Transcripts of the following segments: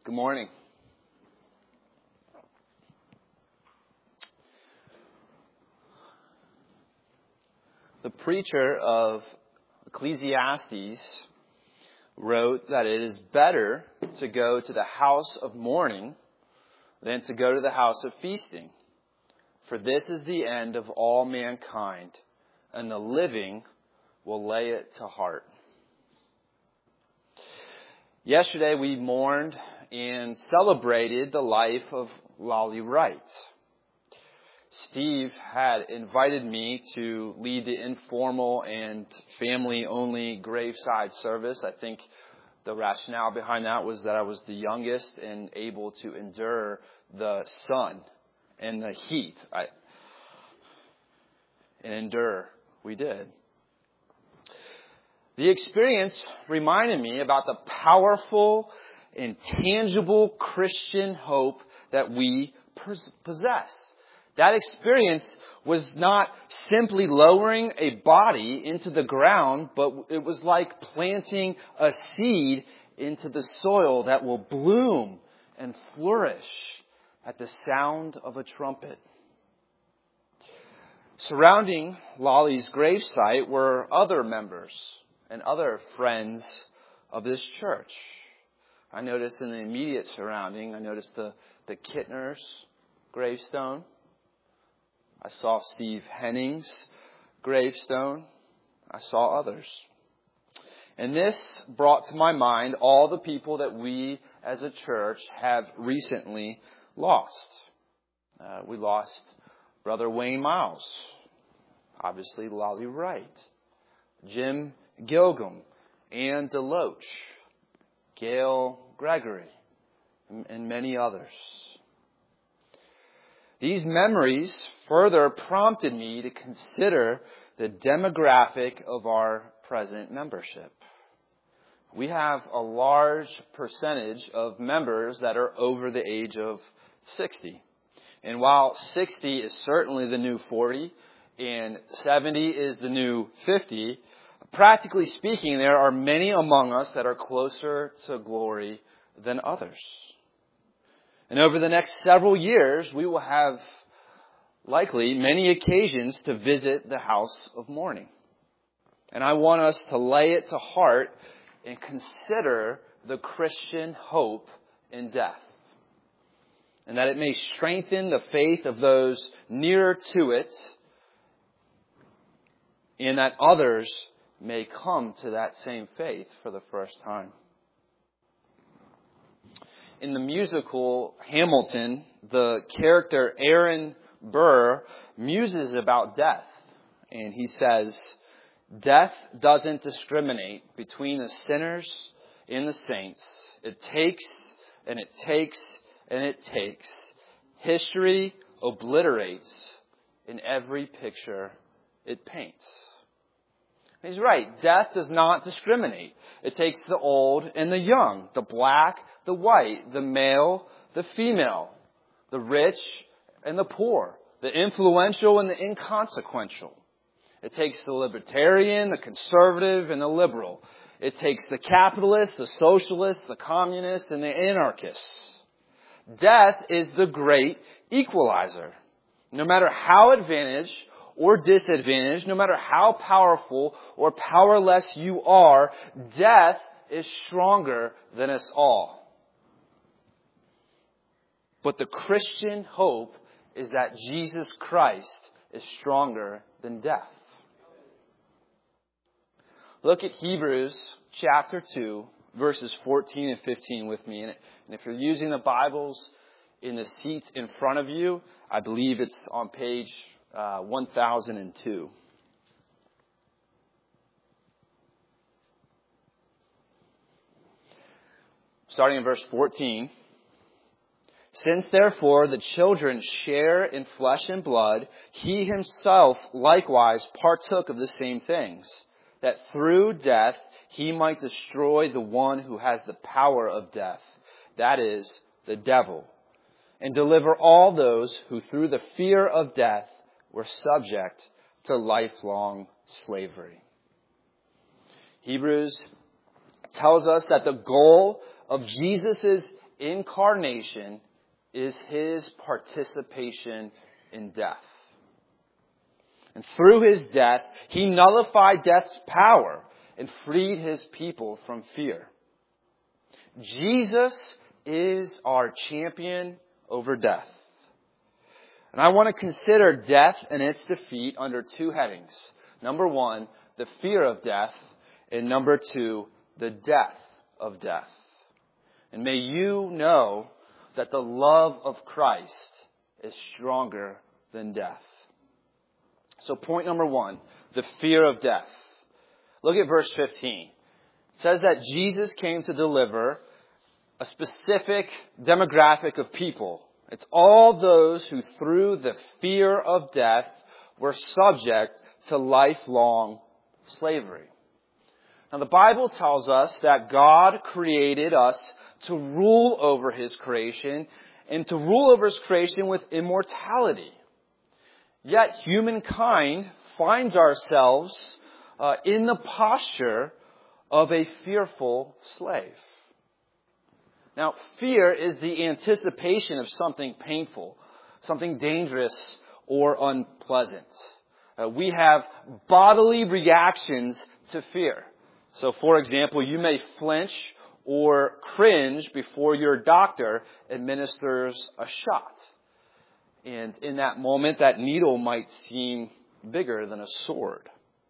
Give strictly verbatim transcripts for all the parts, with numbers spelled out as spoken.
Good morning. The preacher of Ecclesiastes wrote that it is better to go to the house of mourning than to go to the house of feasting. For this is the end of all mankind, and the living will lay it to heart. Yesterday we mourned and celebrated the life of Lolly Wright. Steve had invited me to lead the informal and family-only graveside service. I think the rationale behind that was that I was the youngest and able to endure the sun and the heat. I, and endure, we did. The experience reminded me about the powerful and tangible Christian hope that we possess. That experience was not simply lowering a body into the ground, but it was like planting a seed into the soil that will bloom and flourish at the sound of a trumpet. Surrounding Lolly's gravesite were other members and other friends of this church. I noticed in the immediate surrounding, I noticed the, the Kittners gravestone. I saw Steve Henning's gravestone. I saw others. And this brought to my mind all the people that we as a church have recently lost. Uh, we lost Brother Wayne Miles, obviously Lolly Wright, Jim Gilgum, Ann Deloach, Gail Gregory, and, and many others. These memories further prompted me to consider the demographic of our present membership. We have a large percentage of members that are over the age of sixty. And while sixty is certainly the new forty and seventy is the new fifty, practically speaking, there are many among us that are closer to glory than others. And over the next several years, we will have likely many occasions to visit the house of mourning. And I want us to lay it to heart and consider the Christian hope in death. And that it may strengthen the faith of those nearer to it, and that others may come to that same faith for the first time. In the musical Hamilton, the character Aaron Burr muses about death. And he says, "Death doesn't discriminate between the sinners and the saints. It takes and it takes and it takes. History obliterates in every picture it paints." He's right. Death does not discriminate. It takes the old and the young, the black, the white, the male, the female, the rich and the poor, the influential and the inconsequential. It takes the libertarian, the conservative, and the liberal. It takes the capitalist, the socialist, the communist, and the anarchists. Death is the great equalizer. No matter how advantaged or disadvantaged, no matter how powerful or powerless you are, death is stronger than us all. But the Christian hope is that Jesus Christ is stronger than death. Look at Hebrews chapter two, verses fourteen and fifteen with me. And if you're using the Bibles in the seats in front of you, I believe it's on page uh, one thousand two. Starting in verse fourteen. "Since therefore the children share in flesh and blood, he himself likewise partook of the same things, that through death he might destroy the one who has the power of death, that is, the devil, and deliver all those who through the fear of death were subject to lifelong slavery." Hebrews tells us that the goal of Jesus' incarnation is his participation in death. And through his death, he nullified death's power and freed his people from fear. Jesus is our champion over death. And I want to consider death and its defeat under two headings. Number one, the fear of death. And number two, the death of death. And may you know that the love of Christ is stronger than death. So point number one, the fear of death. Look at verse fifteen. It says that Jesus came to deliver a specific demographic of people. It's all those who through the fear of death were subject to lifelong slavery. Now the Bible tells us that God created us to rule over his creation and to rule over his creation with immortality. Yet humankind finds ourselves uh, in the posture of a fearful slave. Now, fear is the anticipation of something painful, something dangerous or unpleasant. Uh, we have bodily reactions to fear. So, for example, you may flinch or cringe before your doctor administers a shot. And in that moment, that needle might seem bigger than a sword.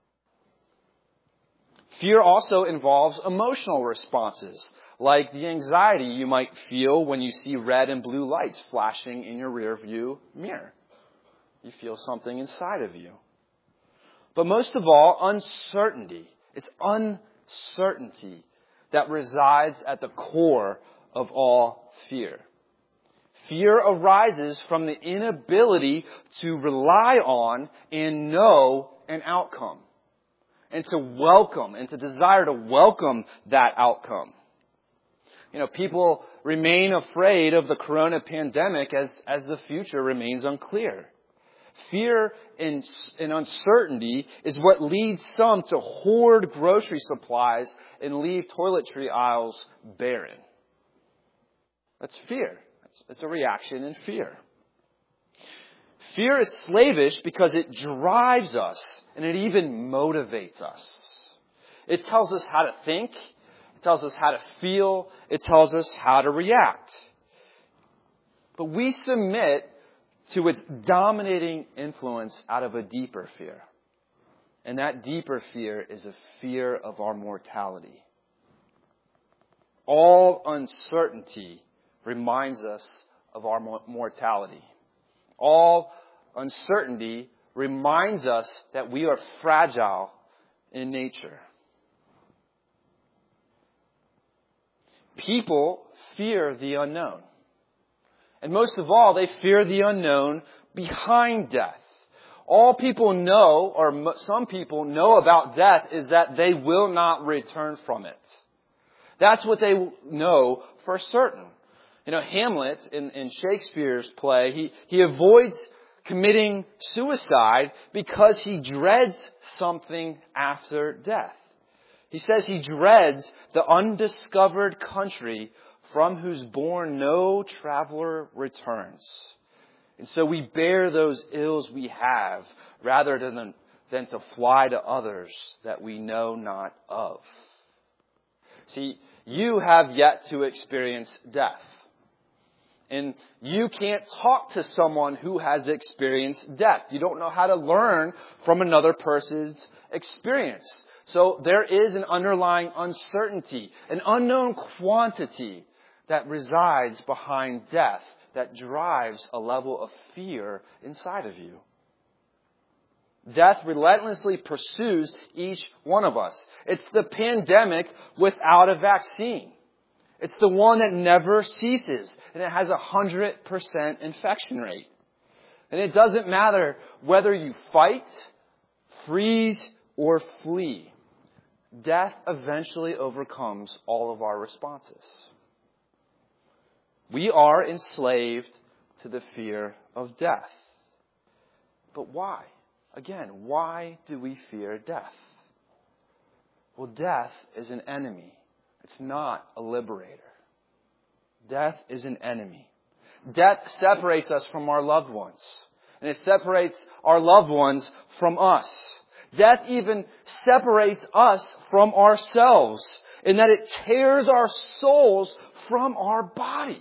Fear also involves emotional responses, like the anxiety you might feel when you see red and blue lights flashing in your rearview mirror. You feel something inside of you. But most of all, uncertainty. It's uncertainty that resides at the core of all fear. Fear arises from the inability to rely on and know an outcome, and to welcome and to desire to welcome that outcome. You know, people remain afraid of the corona pandemic as, as the future remains unclear. Fear and, and uncertainty is what leads some to hoard grocery supplies and leave toiletry aisles barren. That's fear. It's, it's a reaction in fear. Fear is slavish because it drives us and it even motivates us. It tells us how to think. It tells us how to feel. It tells us how to react. But we submit to its dominating influence out of a deeper fear. And that deeper fear is a fear of our mortality. All uncertainty reminds us of our mortality. All uncertainty reminds us that we are fragile in nature. People fear the unknown. And most of all, they fear the unknown behind death. All people know, or some people know about death, is that they will not return from it. That's what they know for certain. You know, Hamlet, in, in Shakespeare's play, he, he avoids committing suicide because he dreads something after death. He says he dreads the undiscovered country from whose bourne no traveler returns. And so we bear those ills we have rather than, than to fly to others that we know not of. See, you have yet to experience death. And you can't talk to someone who has experienced death. You don't know how to learn from another person's experience. So there is an underlying uncertainty, an unknown quantity that resides behind death that drives a level of fear inside of you. Death relentlessly pursues each one of us. It's the pandemic without a vaccine. It's the one that never ceases, and it has a one hundred percent infection rate. And it doesn't matter whether you fight, freeze, or flee. Death eventually overcomes all of our responses. We are enslaved to the fear of death. But why? Again, why do we fear death? Well, death is an enemy. It's not a liberator. Death is an enemy. Death separates us from our loved ones. And it separates our loved ones from us. Death even separates us from ourselves in that it tears our souls from our bodies.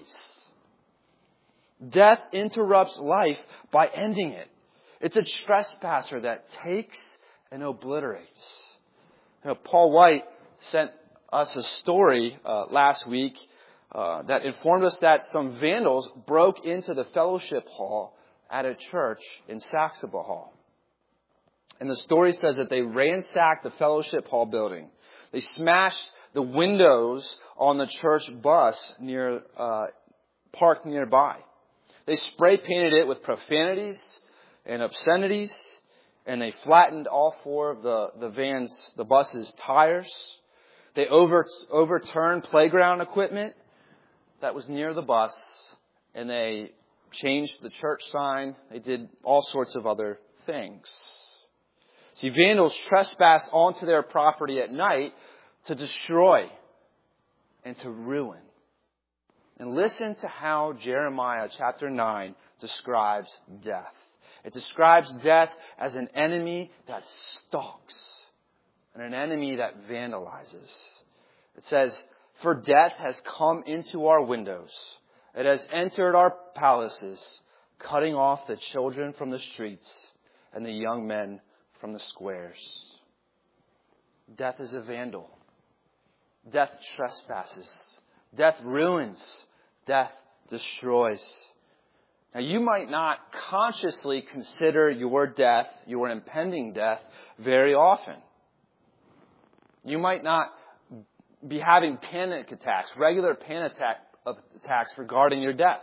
Death interrupts life by ending it. It's a trespasser that takes and obliterates. You know, Paul White sent us a story uh, last week uh, that informed us that some vandals broke into the fellowship hall at a church in Saxaba Hall. And the story says that they ransacked the fellowship hall building. They smashed the windows on the church bus near uh, parked nearby. They spray painted it with profanities and obscenities, and they flattened all four of the, the van's, the bus's tires. They over, overturned playground equipment that was near the bus, and they changed the church sign. They did all sorts of other things. See, vandals trespass onto their property at night to destroy and to ruin. And listen to how Jeremiah chapter nine describes death. It describes death as an enemy that stalks and an enemy that vandalizes. It says, "For death has come into our windows. It has entered our palaces, cutting off the children from the streets and the young men from the squares." Death is a vandal. Death trespasses. Death ruins. Death destroys. Now, you might not consciously consider your death, your impending death, very often. You might not be having panic attacks, regular panic attack, attacks regarding your death.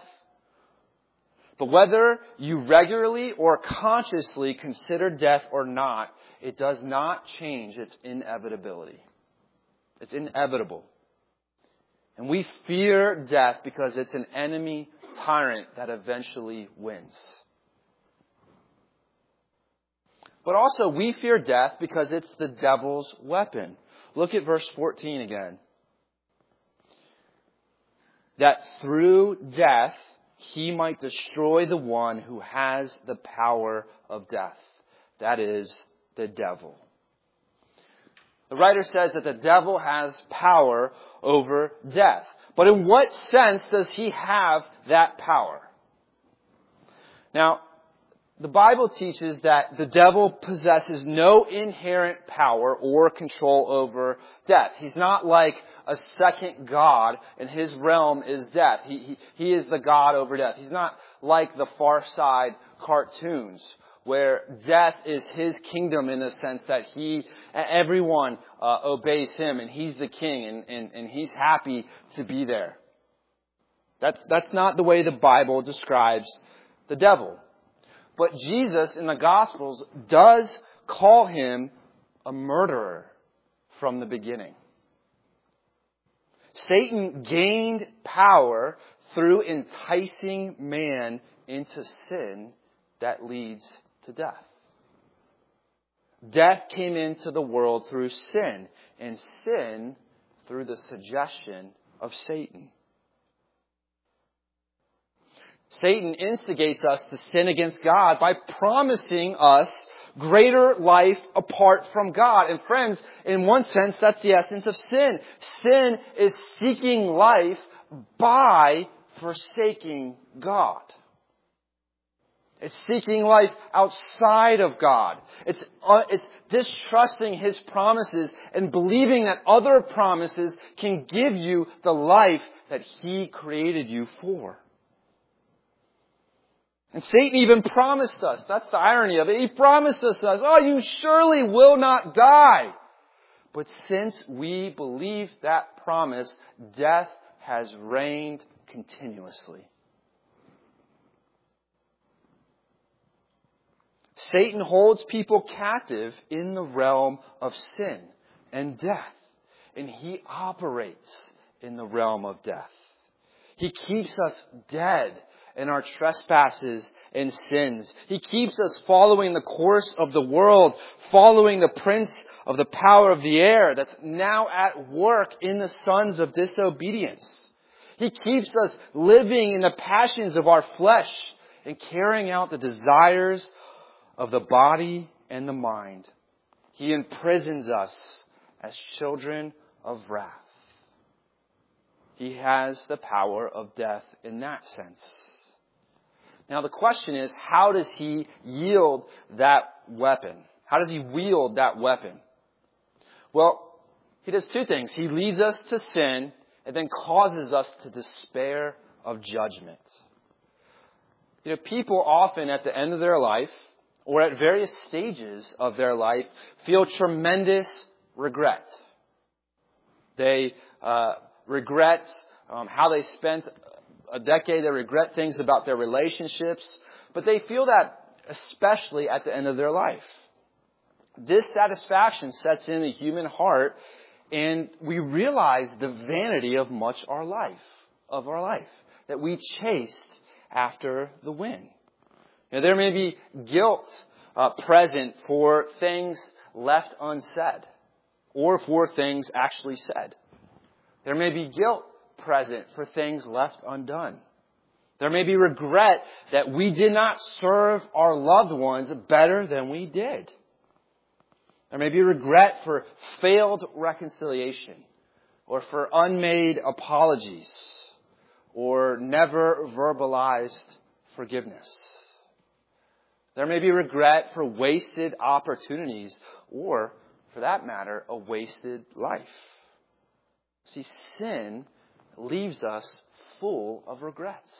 But whether you regularly or consciously consider death or not, it does not change its inevitability. It's inevitable. And we fear death because it's an enemy tyrant that eventually wins. But also we fear death because it's the devil's weapon. Look at verse fourteen again. That through death he might destroy the one who has the power of death. That is the devil. The writer says that the devil has power over death. But in what sense does he have that power? Now, the Bible teaches that the devil possesses no inherent power or control over death. He's not like a second god, and his realm is death. He, he, he is the god over death. He's not like the Far Side cartoons, where death is his kingdom in the sense that he, everyone uh, obeys him, and he's the king, and, and, and he's happy to be there. That's, that's not the way the Bible describes the devil. But Jesus in the Gospels does call him a murderer from the beginning. Satan gained power through enticing man into sin that leads to death. Death came into the world through sin, and sin through the suggestion of Satan. Satan instigates us to sin against God by promising us greater life apart from God. And friends, in one sense, that's the essence of sin. Sin is seeking life by forsaking God. It's seeking life outside of God. It's, uh, it's distrusting His promises and believing that other promises can give you the life that He created you for. And Satan even promised us, that's the irony of it, he promised us, oh, you surely will not die. But since we believe that promise, death has reigned continuously. Satan holds people captive in the realm of sin and death. And he operates in the realm of death. He keeps us dead in our trespasses and sins. He keeps us following the course of the world, following the prince of the power of the air that's now at work in the sons of disobedience. He keeps us living in the passions of our flesh and carrying out the desires of the body and the mind. He imprisons us as children of wrath. He has the power of death in that sense. Now the question is, how does he yield that weapon? How does he wield that weapon? Well, he does two things. He leads us to sin and then causes us to despair of judgment. You know, people often at the end of their life or at various stages of their life feel tremendous regret. They uh, regret um, how they spent a decade. They regret things about their relationships. But they feel that especially at the end of their life. Dissatisfaction sets in the human heart, and we realize the vanity of much our life, of our life, that we chased after the wind. Now, there may be guilt uh, present for things left unsaid, or for things actually said. There may be guilt present for things left undone. There may be regret that we did not serve our loved ones better than we did. There may be regret for failed reconciliation, or for unmade apologies, or never verbalized forgiveness. There may be regret for wasted opportunities, or, for that matter, a wasted life. See, sin leaves us full of regrets.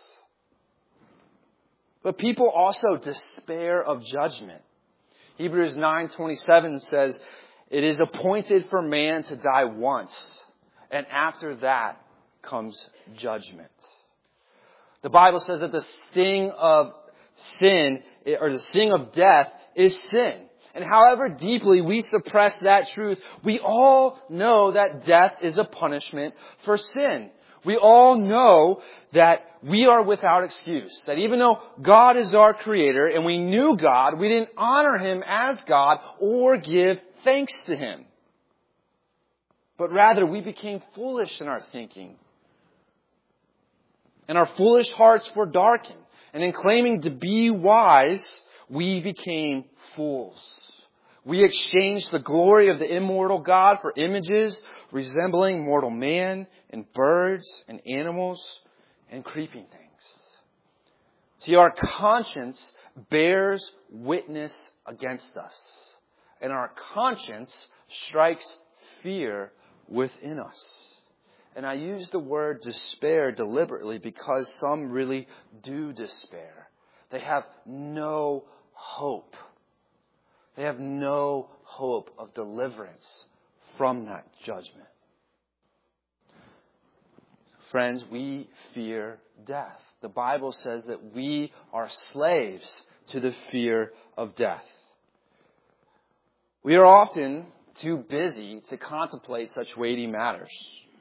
But people also despair of judgment. Hebrews nine twenty-seven says, "It is appointed for man to die once, and after that comes judgment." The Bible says that the sting of sin, or the sting of death, is sin. And however deeply we suppress that truth, we all know that death is a punishment for sin. We all know that we are without excuse. That even though God is our Creator and we knew God, we didn't honor Him as God or give thanks to Him. But rather, we became foolish in our thinking. And our foolish hearts were darkened. And in claiming to be wise, we became fools. We exchanged the glory of the immortal God for images resembling mortal man and birds and animals and creeping things. See, our conscience bears witness against us. And our conscience strikes fear within us. And I use the word despair deliberately because some really do despair. They have no hope. They have no hope of deliverance from that judgment. Friends, we fear death. The Bible says that we are slaves to the fear of death. We are often too busy to contemplate such weighty matters.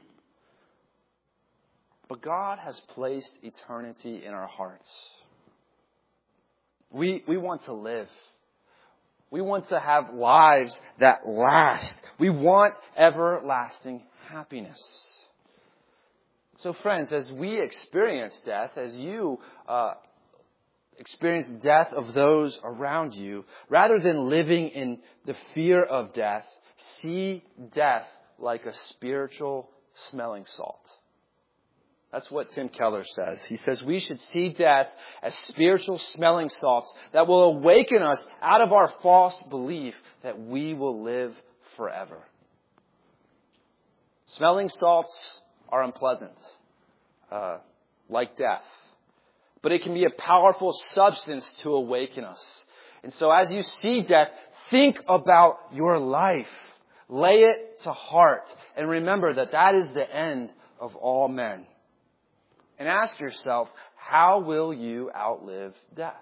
But God has placed eternity in our hearts. We, we want to live. We want to have lives that last. We want everlasting happiness. So friends, as we experience death, as you uh, experience death of those around you, rather than living in the fear of death, see death like a spiritual smelling salt. That's what Tim Keller says. He says we should see death as spiritual smelling salts that will awaken us out of our false belief that we will live forever. Smelling salts are unpleasant, uh, like death. But it can be a powerful substance to awaken us. And so as you see death, think about your life. Lay it to heart. And remember that that is the end of all men. And ask yourself, how will you outlive death?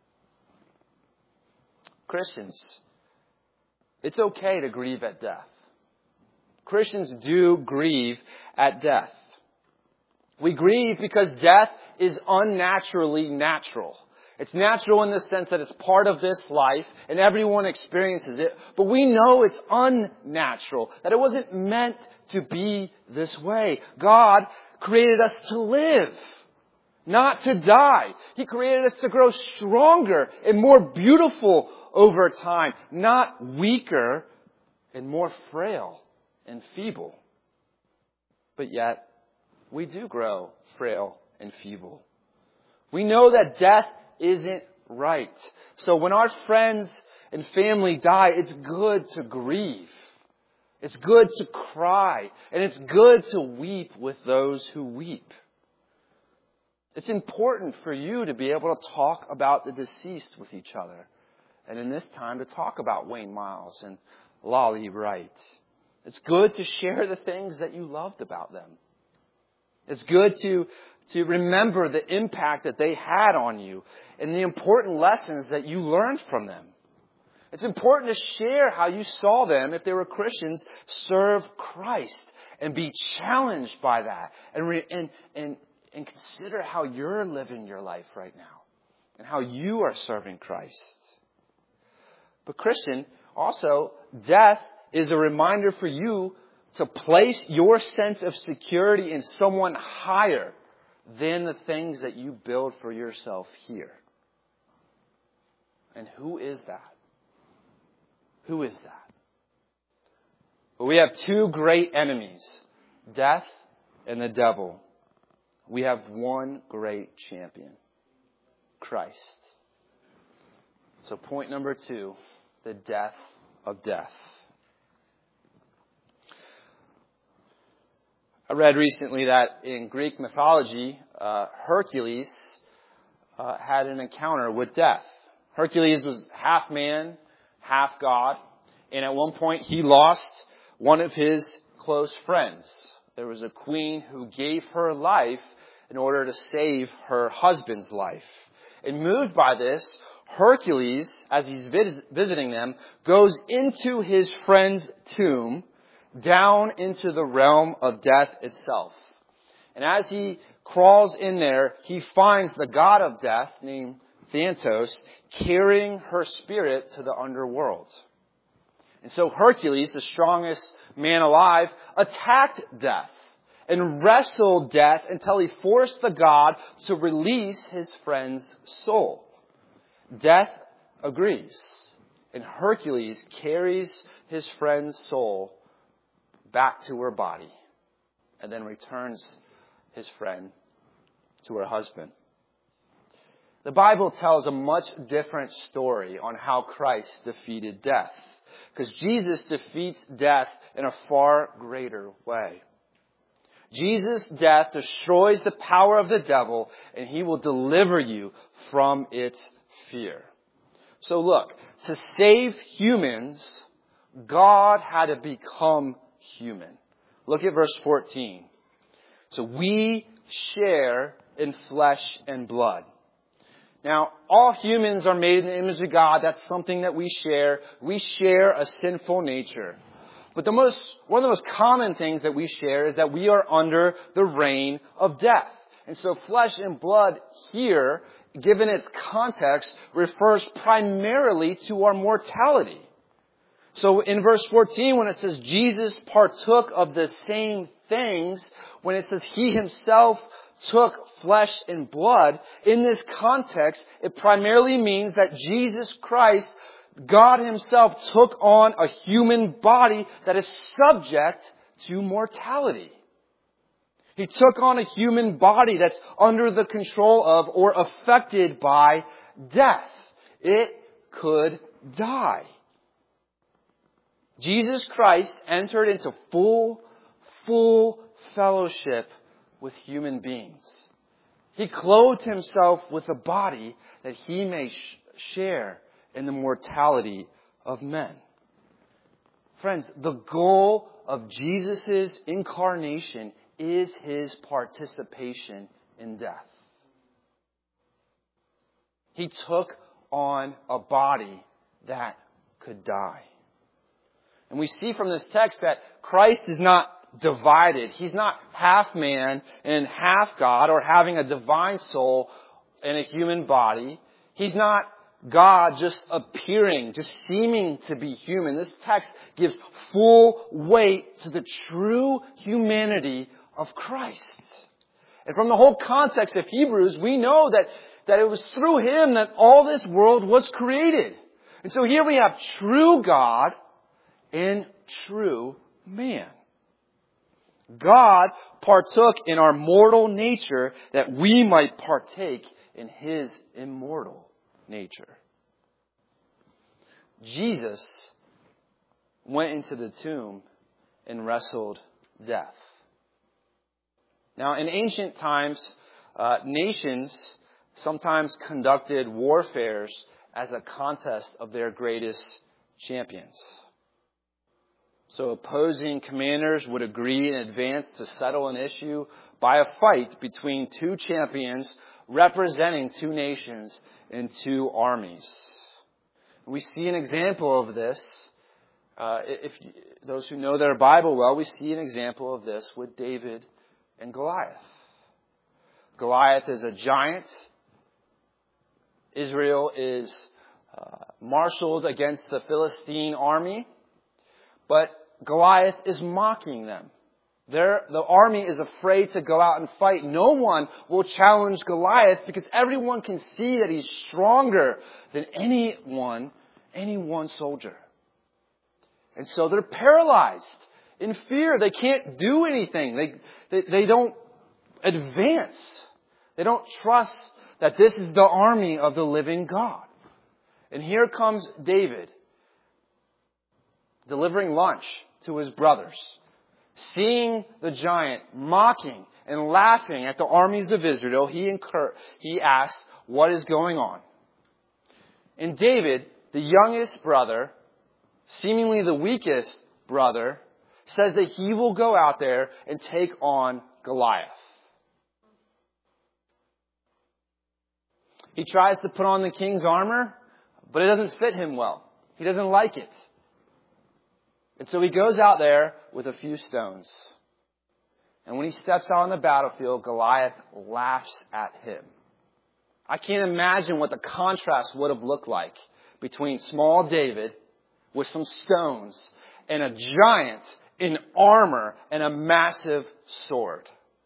Christians, it's okay to grieve at death. Christians do grieve at death. We grieve because death is unnaturally natural. It's natural in the sense that it's part of this life and everyone experiences it. But we know it's unnatural, that it wasn't meant to be this way. God created us to live, not to die. He created us to grow stronger and more beautiful over time, not weaker and more frail and feeble. But yet, we do grow frail and feeble. We know that death isn't right. So when our friends and family die, it's good to grieve. It's good to cry. And it's good to weep with those who weep. It's important for you to be able to talk about the deceased with each other. And in this time, to talk about Wayne Miles and Lolly Wright. It's good to share the things that you loved about them. It's good to, to remember the impact that they had on you and the important lessons that you learned from them. It's important to share how you saw them, if they were Christians, serve Christ and be challenged by that and, re, and, and, and consider how you're living your life right now and how you are serving Christ. But Christian, also, death is a reminder for you to place your sense of security in someone higher than the things that you build for yourself here. And who is that? Who is that? Well, we have two great enemies, death and the devil. We have one great champion, Christ. So point number two, the death of death. I read recently that in Greek mythology, uh, Hercules uh, had an encounter with death. Hercules was half man, half God, and at one point he lost one of his close friends. There was a queen who gave her life in order to save her husband's life. And moved by this, Hercules, as he's vis- visiting them, goes into his friend's tomb, down into the realm of death itself. And as he crawls in there, he finds the god of death, named Thanatos, carrying her spirit to the underworld. And so Hercules, the strongest man alive, attacked death and wrestled death until he forced the god to release his friend's soul. Death agrees, and Hercules carries his friend's soul back to her body and then returns his friend to her husband. The Bible tells a much different story on how Christ defeated death, because Jesus defeats death in a far greater way. Jesus' death destroys the power of the devil, and he will deliver you from its fear. So look, to save humans, God had to become human. Look at verse fourteen. So we share in flesh and blood. Now, all humans are made in the image of God. That's something that we share. We share a sinful nature. But the most, one of the most common things that we share is that we are under the reign of death. And so flesh and blood here, given its context, refers primarily to our mortality. So in verse fourteen, when it says Jesus partook of the same things, when it says he himself took flesh and blood, in this context, it primarily means that Jesus Christ, God himself, took on a human body that is subject to mortality. He took on a human body that's under the control of or affected by death. It could die. Jesus Christ entered into full, full fellowship with human beings. He clothed himself with a body that he may sh- share in the mortality of men. Friends, the goal of Jesus' incarnation is his participation in death. He took on a body that could die. And we see from this text that Christ is not divided. He's not half man and half God, or having a divine soul in a human body. He's not God just appearing, just seeming to be human. This text gives full weight to the true humanity of Christ. And from the whole context of Hebrews, we know that, that it was through Him that all this world was created. And so here we have true God and true man. God partook in our mortal nature that we might partake in His immortal nature. Jesus went into the tomb and wrestled death. Now, in ancient times, uh, nations sometimes conducted warfares as a contest of their greatest champions. So opposing commanders would agree in advance to settle an issue by a fight between two champions representing two nations and two armies. We see an example of this. Uh, if you, those who know their Bible well, we see an example of this with David and Goliath. Goliath is a giant. Israel is uh, marshaled against the Philistine army. But Goliath is mocking them. Their, the army is afraid to go out and fight. No one will challenge Goliath because everyone can see that he's stronger than anyone, any one soldier. And so they're paralyzed in fear. They can't do anything. They, they, they don't advance. They don't trust that this is the army of the living God. And here comes David, delivering lunch to his brothers, seeing the giant mocking and laughing at the armies of Israel. He incur, he asks, what is going on? And David, the youngest brother, seemingly the weakest brother, says that he will go out there and take on Goliath. He tries to put on the king's armor, but it doesn't fit him well. He doesn't like it. And so he goes out there with a few stones. And when he steps out on the battlefield, Goliath laughs at him. I can't imagine what the contrast would have looked like between small David with some stones and a giant in armor and a massive sword.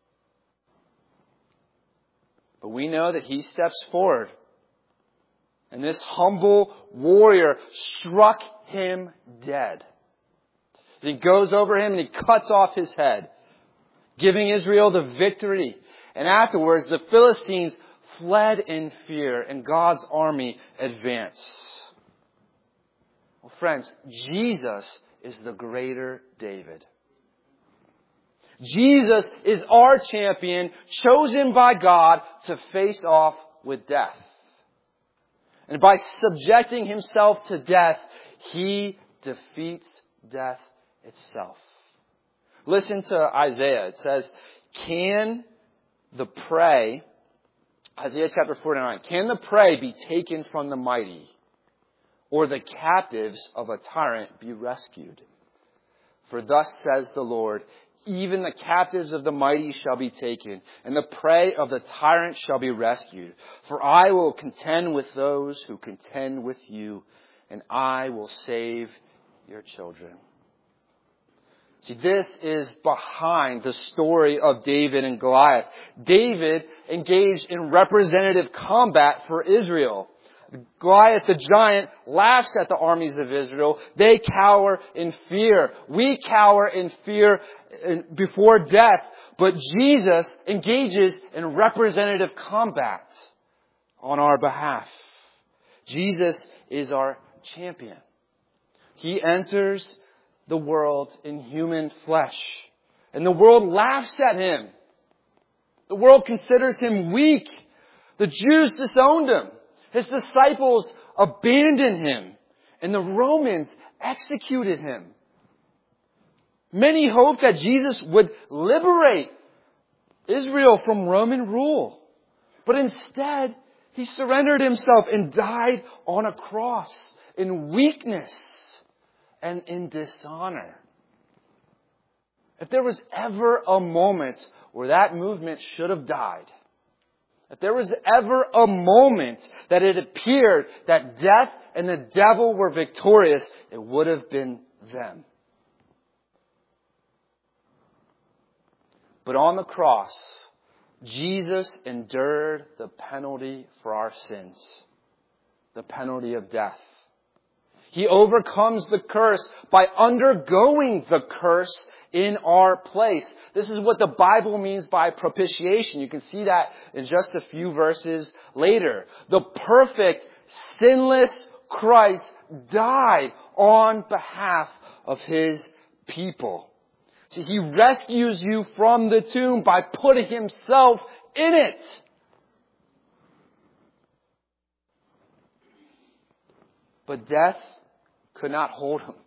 But we know that he steps forward. And this humble warrior struck him dead. And he goes over him and he cuts off his head, giving Israel the victory. And afterwards, the Philistines fled in fear and God's army advanced. Well, friends, Jesus is the greater David. Jesus is our champion, chosen by God to face off with death. And by subjecting himself to death, he defeats death itself. Listen to Isaiah. It says, can the prey, Isaiah chapter forty-nine, can the prey be taken from the mighty, or the captives of a tyrant be rescued? For thus says the Lord, even the captives of the mighty shall be taken, and the prey of the tyrant shall be rescued. For I will contend with those who contend with you, and I will save your children. See, this is behind the story of David and Goliath. David engaged in representative combat for Israel. Goliath the giant laughs at the armies of Israel. They cower in fear. We cower in fear before death. But Jesus engages in representative combat on our behalf. Jesus is our champion. He enters the world in human flesh. And the world laughs at him. The world considers him weak. The Jews disowned him. His disciples abandoned him. And the Romans executed him. Many hoped that Jesus would liberate Israel from Roman rule. But instead, he surrendered himself and died on a cross in weakness and in dishonor. If there was ever a moment where that movement should have died, If there was ever a moment that it appeared that death and the devil were victorious, it would have been them. But on the cross, Jesus endured the penalty for our sins, the penalty of death. He overcomes the curse by undergoing the curse in our place. This is what the Bible means by propitiation. You can see that in just a few verses later. The perfect, sinless Christ died on behalf of His people. See, He rescues you from the tomb by putting Himself in it. But death could not hold Him.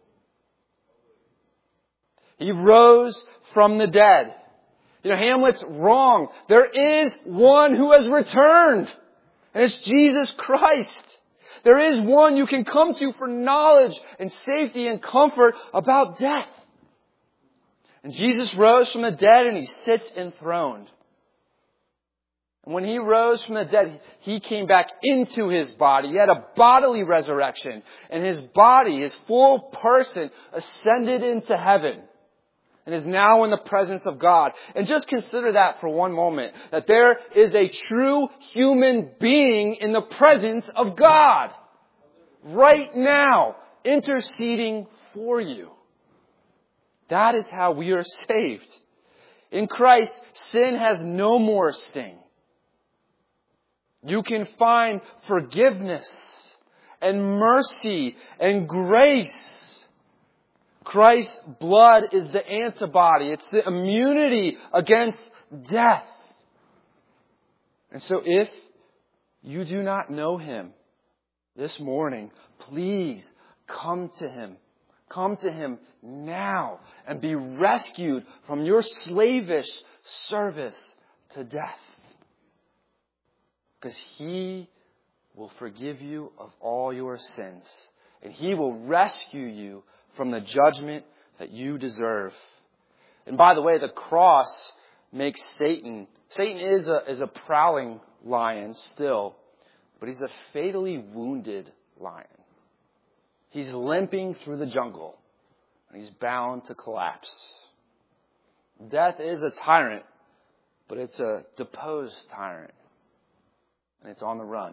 He rose from the dead. You know, Hamlet's wrong. There is one who has returned. And it's Jesus Christ. There is one you can come to for knowledge and safety and comfort about death. And Jesus rose from the dead and He sits enthroned. And when He rose from the dead, He came back into His body. He had a bodily resurrection. And His body, His full person, ascended into heaven. And is now in the presence of God. And just consider that for one moment. That there is a true human being in the presence of God. Right now. Interceding for you. That is how we are saved. In Christ, sin has no more sting. You can find forgiveness and mercy and grace. Christ's blood is the antibody. It's the immunity against death. And so if you do not know Him this morning, please come to Him. Come to Him now and be rescued from your slavish service to death. Because He will forgive you of all your sins. And He will rescue you from the judgment that you deserve. And by the way, the cross makes Satan, Satan is a, is a prowling lion still, but he's a fatally wounded lion. He's limping through the jungle, and he's bound to collapse. Death is a tyrant, but it's a deposed tyrant, and it's on the run.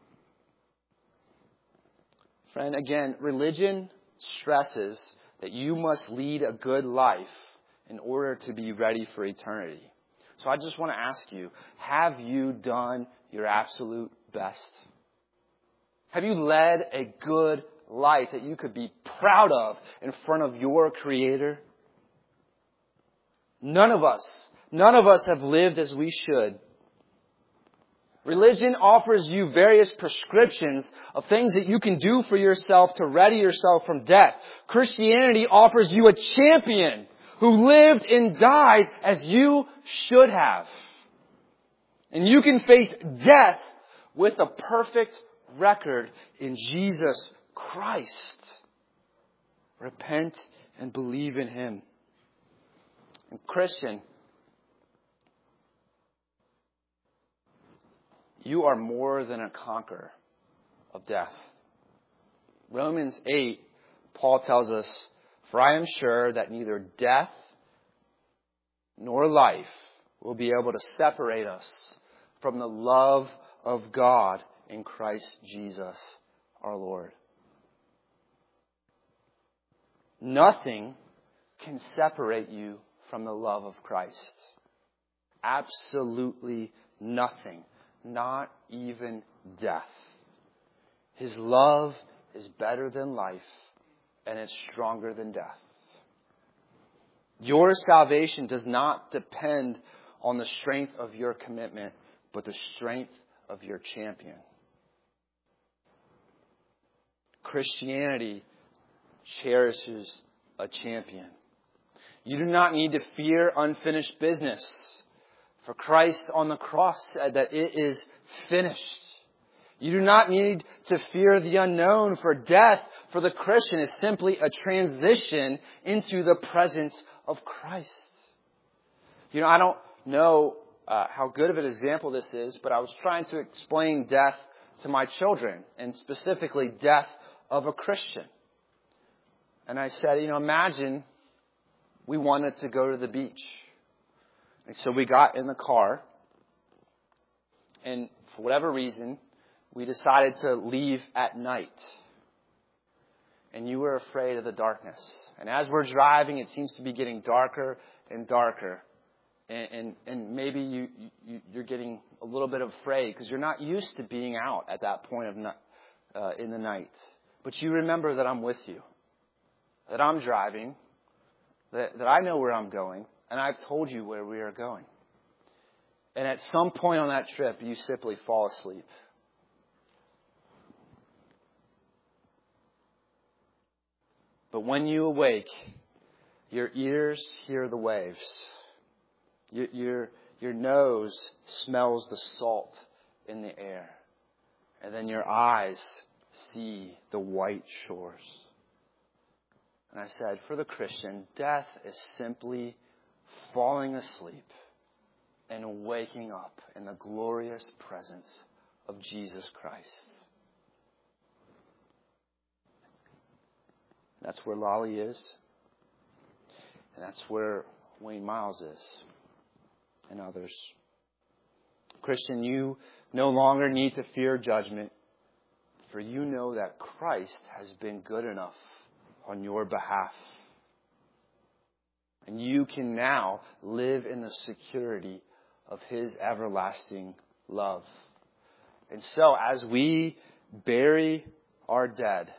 Friend, again, religion stresses that you must lead a good life in order to be ready for eternity. So I just want to ask you, have you done your absolute best? Have you led a good life that you could be proud of in front of your Creator? None of us, none of us have lived as we should. Religion offers you various prescriptions of things that you can do for yourself to ready yourself from death. Christianity offers you a champion who lived and died as you should have. And you can face death with a perfect record in Jesus Christ. Repent and believe in Him. And Christian, you are more than a conqueror of death. Romans eight, Paul tells us, "For I am sure that neither death nor life will be able to separate us from the love of God in Christ Jesus our Lord." Nothing can separate you from the love of Christ. Absolutely nothing. Not even death. His love is better than life, and it's stronger than death. Your salvation does not depend on the strength of your commitment, but the strength of your champion. Christianity cherishes a champion. You do not need to fear unfinished business. For Christ on the cross said that it is finished. You do not need to fear the unknown, for death for the Christian is simply a transition into the presence of Christ. You know, I don't know uh, how good of an example this is, but I was trying to explain death to my children, and specifically death of a Christian. And I said, you know, imagine we wanted to go to the beach. And so we got in the car, and for whatever reason, we decided to leave at night. And you were afraid of the darkness. And as we're driving, it seems to be getting darker and darker. And, and, and maybe you, you, you're getting a little bit afraid because you're not used to being out at that point of uh, in the night. But you remember that I'm with you, that I'm driving, that, that I know where I'm going, and I've told you where we are going. And at some point on that trip, you simply fall asleep. But when you awake, your ears hear the waves. Your, your, your nose smells the salt in the air. And then your eyes see the white shores. And I said, for the Christian, death is simply falling asleep and waking up in the glorious presence of Jesus Christ. That's where Lolly is. And that's where Wayne Miles is. And others. Christian, you no longer need to fear judgment, for you know that Christ has been good enough on your behalf. And you can now live in the security of His everlasting love. And so, as we bury our dead,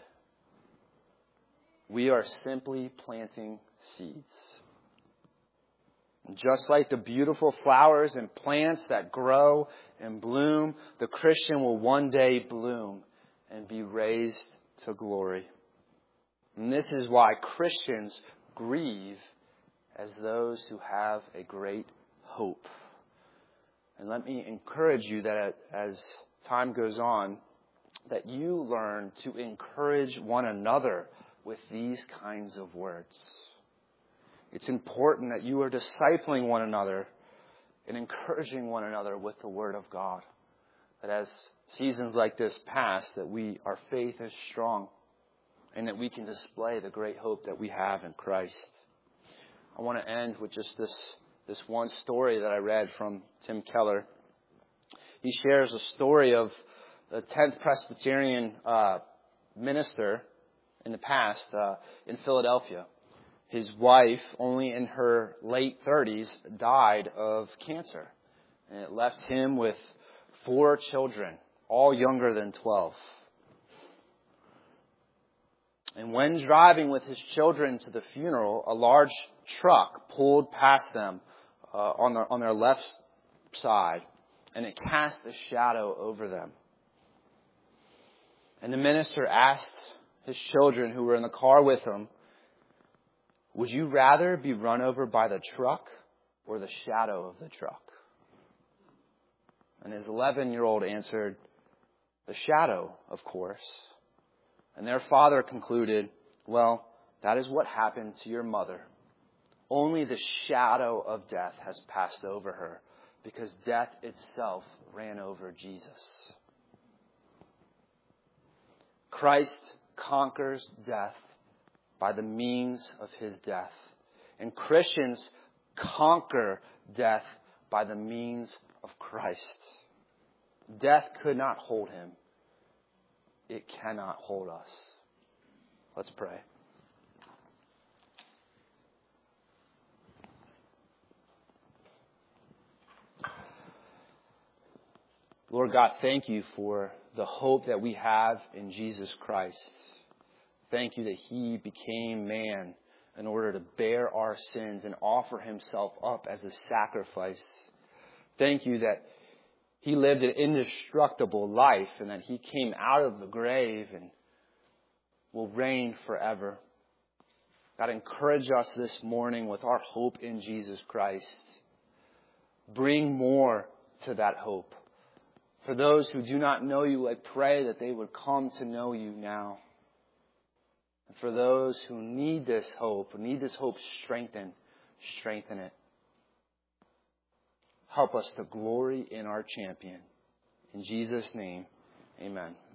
we are simply planting seeds. And just like the beautiful flowers and plants that grow and bloom, the Christian will one day bloom and be raised to glory. And this is why Christians grieve as those who have a great hope. And let me encourage you that as time goes on, that you learn to encourage one another with these kinds of words. It's important that you are discipling one another and encouraging one another with the Word of God. That as seasons like this pass, that we, our faith is strong and that we can display the great hope that we have in Christ. I want to end with just this, this one story that I read from Tim Keller. He shares a story of the tenth Presbyterian uh, minister in the past uh, in Philadelphia. His wife, only in her late thirties, died of cancer. And it left him with four children, all younger than twelve. And when driving with his children to the funeral, a large truck pulled past them uh, on their, on their left side, and it cast a shadow over them. And the minister asked his children who were in the car with him, would you rather be run over by the truck or the shadow of the truck? And his eleven-year-old answered, the shadow, of course. And their father concluded, well, that is what happened to your mother. Only the shadow of death has passed over her, because death itself ran over Jesus. Christ conquers death by the means of His death. And Christians conquer death by the means of Christ. Death could not hold Him. It cannot hold us. Let's pray. Lord God, thank you for the hope that we have in Jesus Christ. Thank you that He became man in order to bear our sins and offer Himself up as a sacrifice. Thank you that He lived an indestructible life and that He came out of the grave and will reign forever. God, encourage us this morning with our hope in Jesus Christ. Bring more to that hope. For those who do not know you, I pray that they would come to know you now. And for those who need this hope, need this hope strengthened, strengthen it. Help us to glory in our champion. In Jesus' name, amen.